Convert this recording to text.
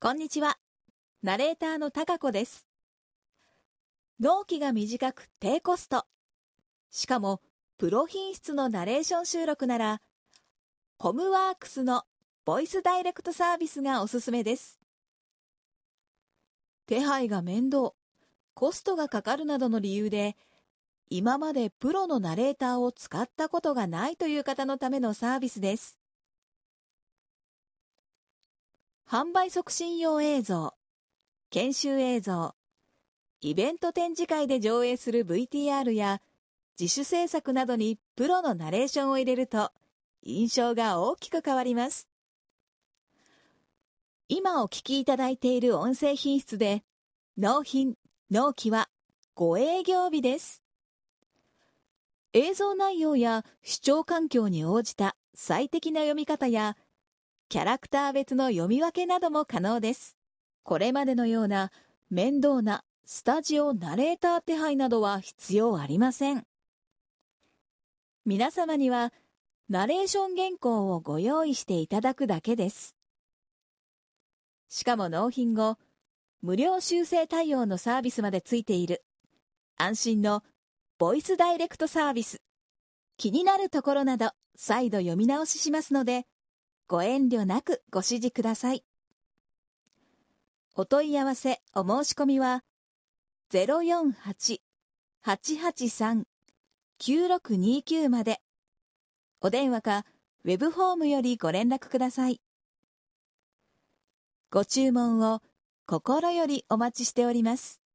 こんにちは。ナレーターのたかこです。納期が短く低コスト。しかも、プロ品質のナレーション収録なら、ホムワークスのボイスダイレクトサービスがおすすめです。手配が面倒、コストがかかるなどの理由で、今までプロのナレーターを使ったことがないという方のためのサービスです。販売促進用映像、研修映像、イベント展示会で上映する VTR や自主制作などにプロのナレーションを入れると印象が大きく変わります。今お聞きいただいている音声品質で納品・納期はご営業日です。映像内容や視聴環境に応じた最適な読み方やキャラクター別の読み分けなども可能です。これまでのような面倒なスタジオナレーター手配などは必要ありません。皆様にはナレーション原稿をご用意していただくだけです。しかも納品後、無料修正対応のサービスまでついている安心のボイスダイレクトサービス。気になるところなど再度読み直ししますので、ご遠慮なくご指示ください。お問い合わせお申し込みは 048-883-9629 まで。お電話かウェブフォームよりご連絡ください。ご注文を心よりお待ちしております。